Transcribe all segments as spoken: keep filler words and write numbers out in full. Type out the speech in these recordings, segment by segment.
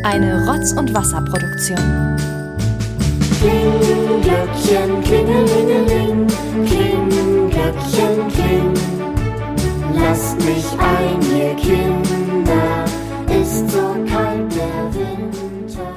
Eine Rotz- und Wasserproduktion. Kling, Glöckchen, klingelingeling, kling, Glöckchen, kling. Lasst mich ein, ihr Kinder, ist so kalt der Winter.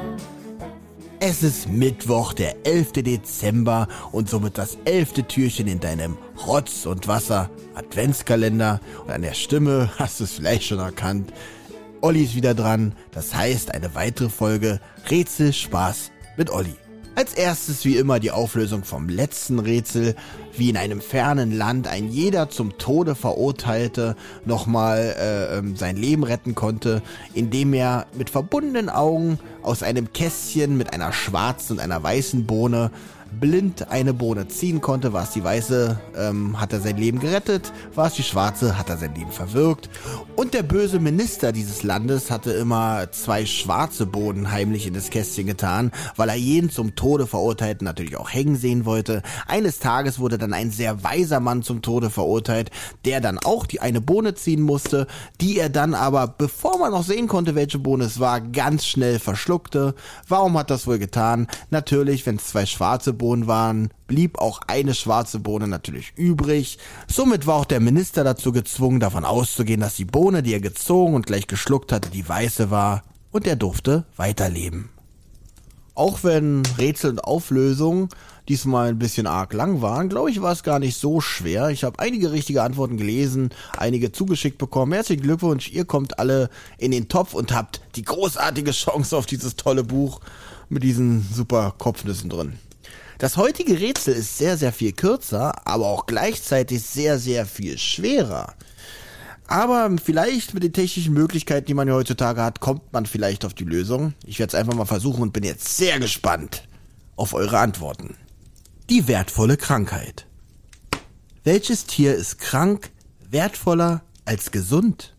Es ist Mittwoch, der elfte Dezember und somit das elfte Türchen in deinem Rotz- und Wasser-Adventskalender. Und an der Stimme hast du es vielleicht schon erkannt. Olli ist wieder dran, das heißt eine weitere Folge Rätsel Spaß mit Olli. Als erstes wie immer die Auflösung vom letzten Rätsel, wie in einem fernen Land ein jeder zum Tode Verurteilte nochmal äh, sein Leben retten konnte, indem er mit verbundenen Augen aus einem Kästchen mit einer schwarzen und einer weißen Bohne blind eine Bohne ziehen konnte. War es die weiße, ähm, hat er sein Leben gerettet, war es die schwarze, hat er sein Leben verwirkt. Und der böse Minister dieses Landes hatte immer zwei schwarze Bohnen heimlich in das Kästchen getan, weil er jeden zum Tode Verurteilten natürlich auch hängen sehen wollte. Eines Tages wurde dann ein sehr weiser Mann zum Tode verurteilt, der dann auch die eine Bohne ziehen musste, die er dann aber, bevor man noch sehen konnte, welche Bohne es war, ganz schnell verschluckte. Warum hat das wohl getan? Natürlich, wenn es zwei schwarze Bohnen waren, blieb auch eine schwarze Bohne natürlich übrig. Somit war auch der Minister dazu gezwungen, davon auszugehen, dass die Bohne, die er gezogen und gleich geschluckt hatte, die weiße war, und er durfte weiterleben. Auch wenn Rätsel und Auflösung diesmal ein bisschen arg lang waren, glaube ich, war es gar nicht so schwer. Ich habe einige richtige Antworten gelesen, einige zugeschickt bekommen. Herzlichen Glückwunsch, ihr kommt alle in den Topf und habt die großartige Chance auf dieses tolle Buch mit diesen super Kopfnüssen drin. Das heutige Rätsel ist sehr, sehr viel kürzer, aber auch gleichzeitig sehr, sehr viel schwerer. Aber vielleicht mit den technischen Möglichkeiten, die man ja heutzutage hat, kommt man vielleicht auf die Lösung. Ich werde es einfach mal versuchen und bin jetzt sehr gespannt auf eure Antworten. Die wertvolle Krankheit. Welches Tier ist krank wertvoller als gesund?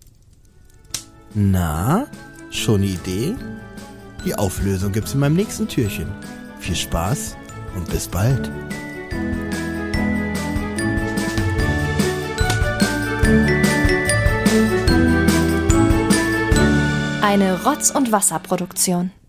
Na, schon eine Idee? Die Auflösung gibt's in meinem nächsten Türchen. Viel Spaß und bis bald. Eine Rotz- und Wasserproduktion.